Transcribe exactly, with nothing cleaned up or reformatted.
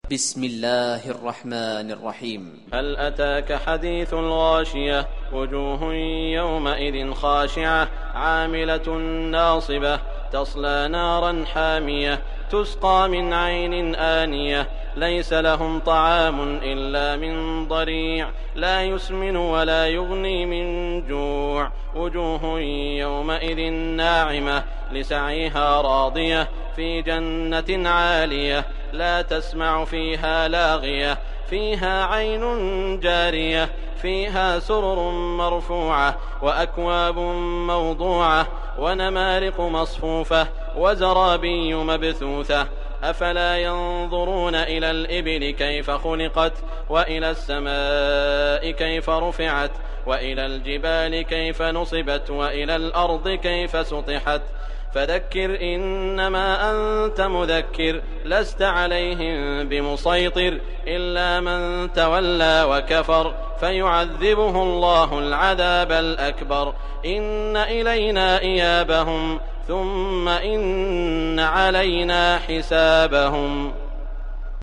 بسم الله الرحمن الرحيم. هل أتاك حديث الغاشية وجوه يومئذ خاشعة عاملة ناصبة تصلى نارا حامية تسقى من عين آنية ليس لهم طعام إلا من ضريع لا يسمن ولا يغني من جوع وجوه يومئذ ناعمة لسعيها راضية في جنة عالية لا تسمع فيها لاغية فيها عين جارية فيها سرر مرفوعة وأكواب موضوعة ونمارق مصفوفة وزرابي مبثوثة أفلا ينظرون إلى الإبل كيف خلقت وإلى السماء كيف رفعت وإلى الجبال كيف نصبت وإلى الأرض كيف سطحت فذكر إنما أنت مذكر لست عليهم بمسيطر إلا من تولى وكفر فيعذبه الله العذاب الأكبر إن إلينا إيابهم ثم إن علينا حسابهم.